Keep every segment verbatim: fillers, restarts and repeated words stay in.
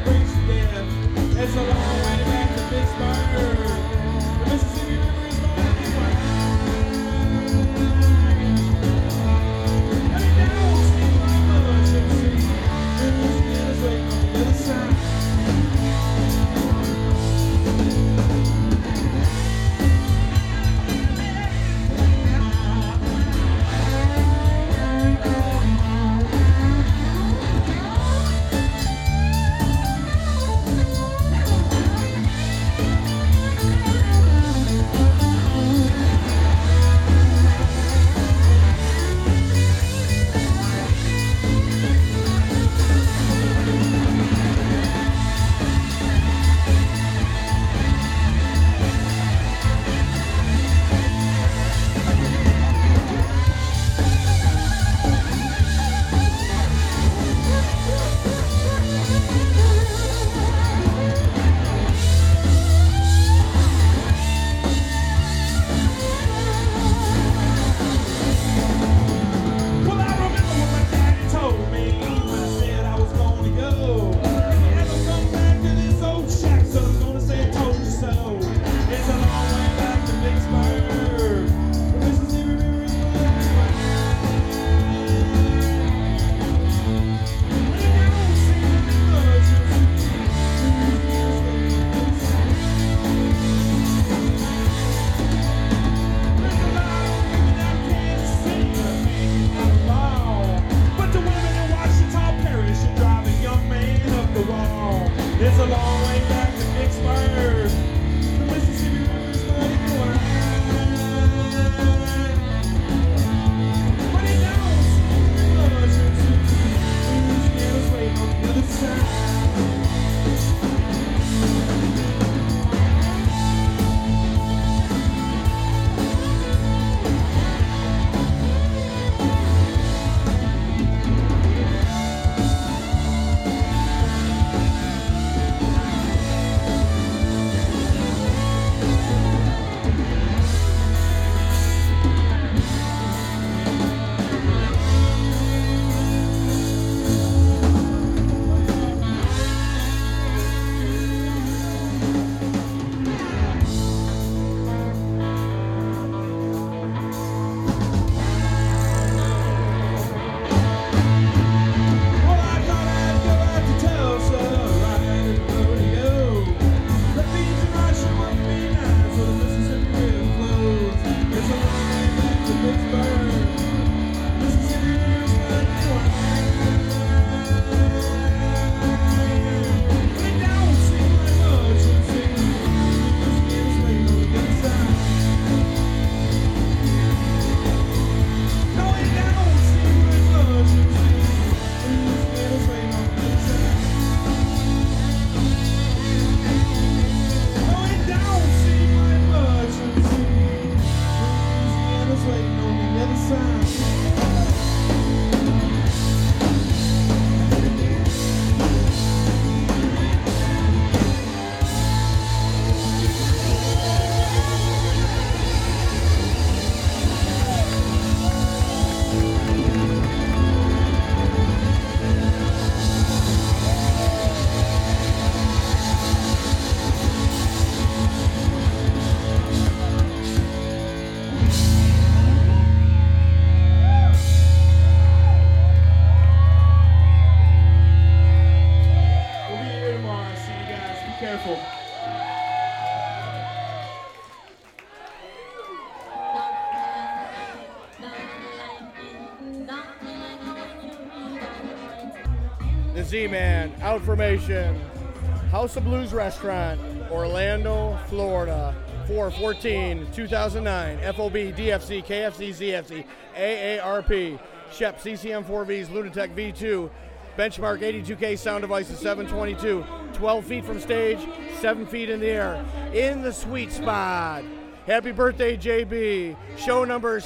The Z-Man, Outformation, House of Blues Restaurant, Orlando, Florida, four fourteen two thousand nine, F O B, D F C, K F C, Z F C, A A R P, Shep, C C M four Vs, Lunatech V two, Benchmark eighty-two K sound devices seven twenty-two, twelve feet from stage, seven feet in the air, in the sweet spot. Happy birthday, J B. Show number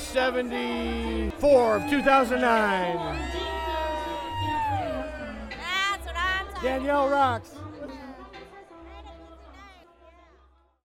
seventy-four of two thousand nine. That's what I'm talking Danielle rocks.